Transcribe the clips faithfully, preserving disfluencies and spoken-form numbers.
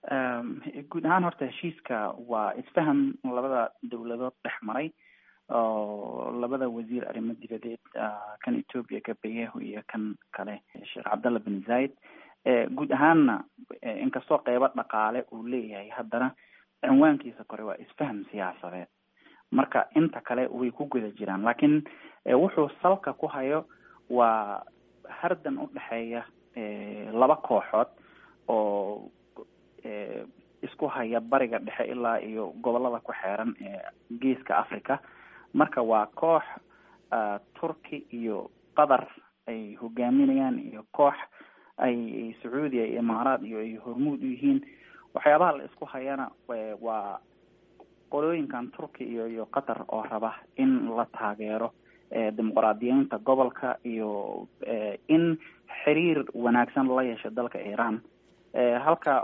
guud ahaan horta heshiiska waa isfaham labada dowladood dhex maray oo labada wasiir arrimo dibadeed kan Ethiopia Gabayehu iyo kan kale Sheekh Cabdalla bin Zayed guud ahaanna inkastoo qaybo dhaqaale uu leeyahay haddana cinwaankiisa kore waa isfaham siyaasadeed marka inta kale way ku guda jiraan laakiin wuxuu salka ku hayo waa hardan u dhaxeeya laba kooxood oo isku haya bariga dhexe ilaa iyo gobolada ku xeeran ee geeska Afrika marka waa koox Turki iyo Qatar ay hogaaminayaan iyo koox ay Saudi iyo Imaaraat iyo ay hormuud u yihiin waxyaabaha la isku hayana waa qolooyinkan Turki iyo iyo Qatar oo raba in la taageero dimuqraadiyiinta gobolka iyo in xiriir wanaagsan la yeesho dalka Iran halka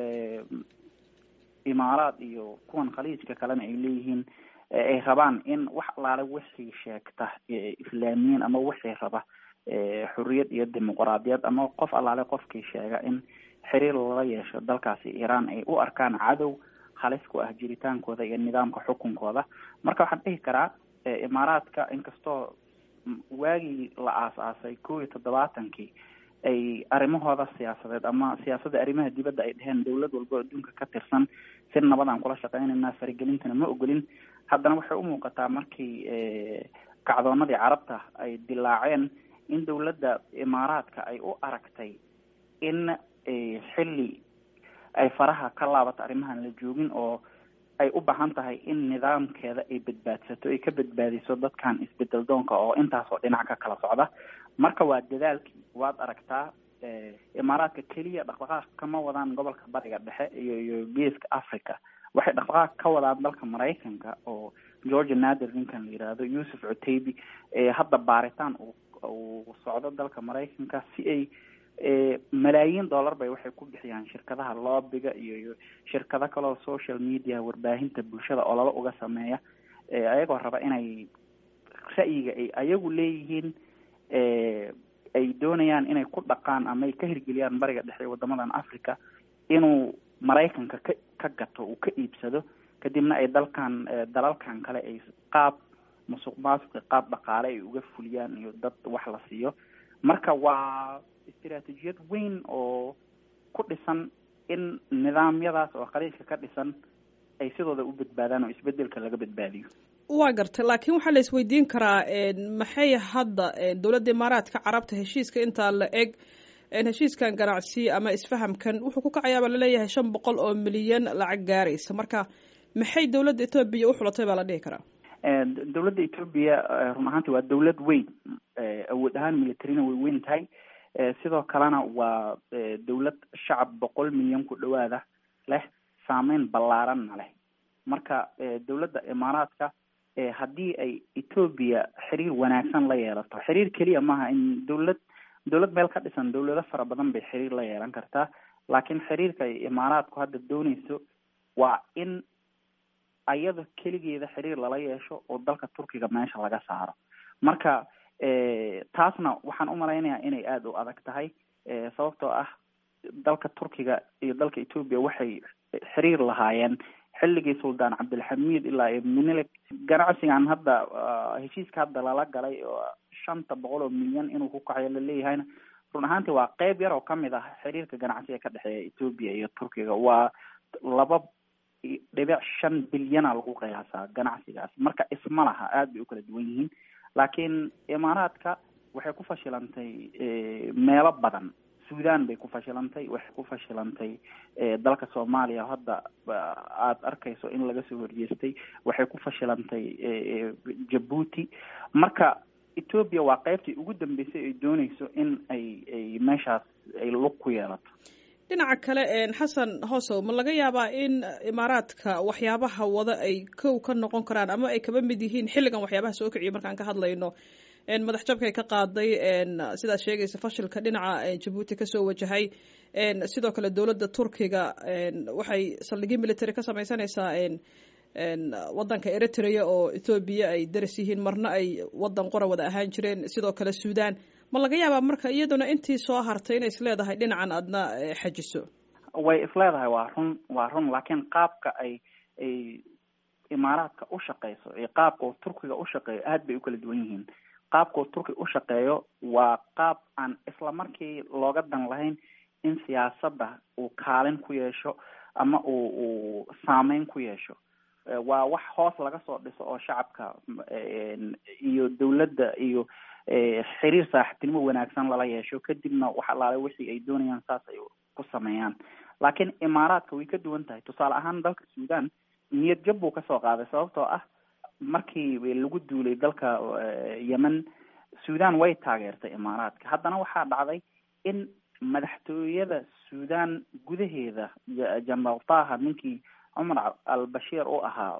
Imaaraat iyo kuwan khaliijka kalena ay leeyihiin ay rabaan in wax alaale wixii sheegta islaamiyiin ama wixii raba xurriyad iyo dimuqraadiyad ama qof alaale qofkii sheega in xiriir la yeesho dalkaasi Iran ay u arkaan cadow halis ku ah jiritaankooda iyo nidaamka xukunkooda marka waxaan dhihi karaa Imaaraadka inkastoo waagii la aasaasay kow iyo toddobaatankii ay arrimahooda siyaasadeed ama siyaasadda arrimaha dibadda ay dheheen dawlad walba adduunka ka tirsan si nabad aan kula shaqeynayna faragelintana ma ogolin haddana waxay u muuqataa markii kacdoonadii carabta ay dilaaceen in dawladda Imaaraadka ay u aragtay in xilli ay faraha ka laabato arrimahan la joogin oo ay u baahan tahay in nidaamkeeda ay badbaadsato ay ka badbaadiso dadkan isbedel doonka oo intaas oo dhinac ka kala socda marka waa dadaalkii waad aragtaa Imaaraadka kaliya dhaqdhaqaaq kama wadaan gobolka bariga dhexe iyo iyo geeska Afrika waxay dhaqdhaqaaq ka wadaan dalka Mareykanka oo George Nader ninkan la yiraahdo Yusuf Utaibi ee hadda baaritaan uu socdo dalka Mareykanka si ay malaayiin dollar bay waxay ku bixiyaan shirkadaha lobbyga iyo shirkado kale oo social media warbaahinta bulshada oo lala uga sameeya ayagoo raba inay ra'yiga ay ayagu leeyihiin ay doonayaan inay ku dhaqaan ama ay ka hirgeliyaan bariga dhexe wadamadan Afrika inuu Mareykanka ka ka gato uu ka iibsado kadibna ay dalkan dalalkan kale ay qaab musuqmaasuq qaab dhaqaale ay uga fuliyaan iyo dad wax la siiyo marka waa istiraatiijiyad weyn oo ku dhisan in nidaamyadaas oo khaliijka ka dhisan ay sidooda u badbaadaan oo isbedelka laga badbaadiyo waa gartay laakiin waxaa la isweydiin karaa maxay hadda dowladda Imaaraadka Carabta heshiiska inta la eg heshiiskan ganacsi ama isfahamkan wuxuu ku kacayaa la leeyahay shan boqol oo milyan lacag gaaraysa marka maxay dowladda Ethiopia u xulatay baa la dhihi karaa dowladda Ethiopia run ahaantii waa dowlad weyn awood ahaan militarina way weyn tahay sidoo kalena waa dowlad shacab boqol milyan ku dhawaada leh saameyn ballaaran leh marka dowladda Imaaraadka haddii ay Ethiopia xiriir wanaagsan la yeelato xiriir kaliya maaha in dowlad dowlad meel ka dhisan dowlado fara badan bay xiriir la yeelan kartaa laakiin xiriirka ay Imaaraadku hadda doonayso waa in ayada keligeeda xiriir lala yeesho oo dalka Turkiga meesha laga saaro marka taasna waxaan u malaynayaa inay aada u adag tahay sababtoo ah dalka Turkiga iyo dalka Ethiopia waxay xiriir lahaayeen xilligii Sultan Cabdulxamiid ilaa Menelik ganacsigan hadda heshiiska hadda lala galay oo shanta boqol oo milyan inuu ku kacayo la leeyahayna run ahaantii waa qayb yar oo kamid ah xiriirka ganacsiga ka dhexeeya Ethiopia iyo Turkiga waa laba dhibic shan bilyan lagu qiyaasaa ganacsigaas marka isma laha aada bay u kala duwan yihiin laakiin Imaaraadka waxay ku fashilantay meelo badan Suudaan bay ku fashilantay waxay ku fashilantay dalka Soomaaliya hadda aad arkayso in laga soo horjeestay waxay ku fashilantay Djibouti marka Ethiopia waa qaybtii ugu dambeysay ay doonayso in ay ay meeshaas ay lug ku yeelato dhinaca kale Xasan Hoosow ma laga yaabaa in Imaaraadka waxyaabaha wada ay kow ka noqon karaan ama ay kaba mid yihiin xilligan waxyaabaha soo kiciyo markaan ka hadlayno madax jabka ay ka qaaday sidaad sheegaysa fashilka dhinaca Djibouti ka soo wajahay sidoo kale dowladda Turkiga waxay saldhigyo military ka samaysanaysaa wadanka Eritrea oo Ethiopia ay daris yihiin marna ay wadan qora wada ahaan jireen sidoo kale Suudaan ma laga yaabaa marka iyaduna intii soo hartay inay isleedahay dhinacan adna xajiso way isleedahay waa run waa run laakiin qaabka ay ay imaaraadka u shaqeyso iyo qaabka uu turkiga u shaqeeyo aad bay u kala duwan yihiin. qaabka uu turkiga u shaqeeyo waa qaab aan isla markii looga dan lahayn in siyaasadda uu kaalin ku yeesho ama uu uu saameyn ku yeesho. waa wax hoos laga soo dhiso oo shacabka iyo dawladda iyo xiriir saaxiibtinimo wanaagsan lala yeesho, kadibna wax alaale wixii ay doonayaan saas ay ku sameeyaan. laakiin imaaraadka way ka duwan tahay. tusaale ahaan dalka Suudaan niyad jab buu kasoo qaaday sababtoo ah markii lagu duulay dalka Yemen, Suudaan way taageertay imaaraadka. haddana waxaa dhacday in madaxtooyada Suudaan gudaheeda General Taha ninkii Cumar al-Bashir oo ahaa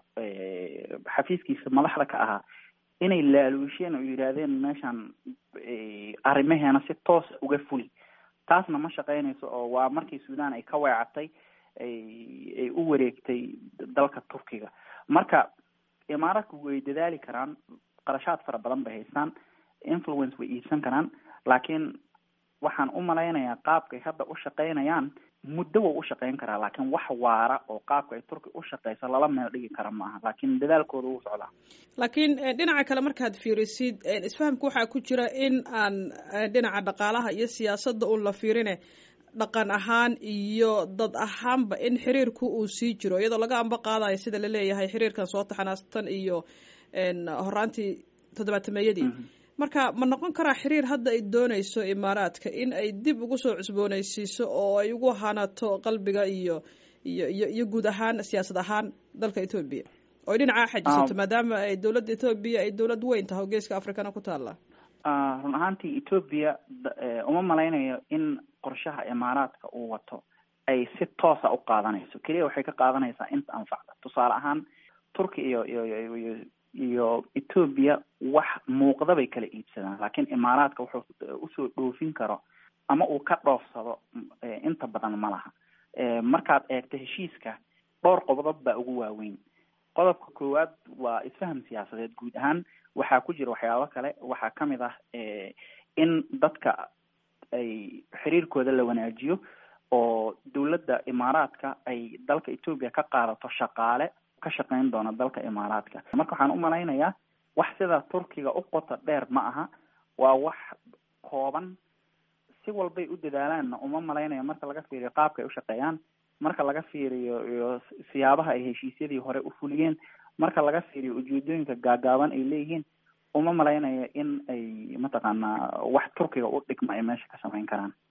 xafiiskiisa madaxda ka ahaa inay laaluusheen oo yiraahdeen meeshan arrimaheena si toos uga fuli. taasna ma shaqeynayso oo waa markii Suudaan ay ka weecatay ay ay u wareegtay dalka Turkiga. marka imaaraadku way dadaali karaan, qarashaad fara badan bay haystaan, influence way iibsan karaan, laakiin waxaan u malaynayaa qaabkay hadda u shaqeynayaan muddo waa u shaqeyn karaa, laakiin wax waara oo qaabka ay Turkiga u shaqeyso lala meel dhigi kara maaha, laakiin dadaalkooda wuu socdaa. laakiin dhinaca kale markaad fiirisid isfahamka waxaa ku jira in aan dhinaca dhaqaalaha iyo siyaasadda un la fiirine dhaqan ahaan iyo dad ahaanba in xiriirku uu sii jiro, iyadoo laga amba qaadayo sida la leeyahay xiriirkan soo taxanaastan iyo horaantii toddobaatameeyadii. marka ma noqon karaa xiriir hadda ay doonayso imaaraadka in ay dib ugu soo cusboonaysiiso oo ay ugu hanato qalbiga iyo iyo iyo iyo guud ahaan siyaasad ahaan dalka Ethiopia oo dhinaca xajisato maadaama ay dawladda Ethiopia ay dawlad weyn tahay geeska Afrikana ku taala? run ahaantii Ethiopia uma malaynayo in qorshaha imaaraadka uu wato ay si toos ah u qaadanayso, kaliya waxay ka qaadanaysaa inta anfacda. tusaale ahaan Turkiga iyo iyo iyo iyo Ethiopia wax muuqda bay kala iibsadaan, laakiin imaaraadka wuxuu usoo dhoofin karo ama uu ka dhoofsado inta badan ma laha. markaad eegto heshiiska dhowr qodob baa ugu waaweyn. qodobka koowaad waa isfaham siyaasadeed guud ahaan, waxaa ku jira waxyaabo kale. waxaa kamid ah in dadka ay xiriirkooda la wanaajiyo oo dawladda imaaraadka ay dalka Ethiopia ka qaadato shaqaale ka shaqeyn doona dalka imaaraadka. marka waxaan u malaynayaa wax sida Turkiga u qoto dheer ma aha, waa wax kooban. si walbay u dadaalaan uma malaynaya marka laga fiiriyo qaabka ay u shaqeeyaan, marka laga fiiriyo iyo siyaabaha ay heshiisyadii hore u fuliyeen, marka laga fiiriyo ujeedooyinka gaagaaban ay leeyihiin, uma malaynaya in ay mataqaanaa wax Turkiga u dhigma ay meesha ka samayn karaan.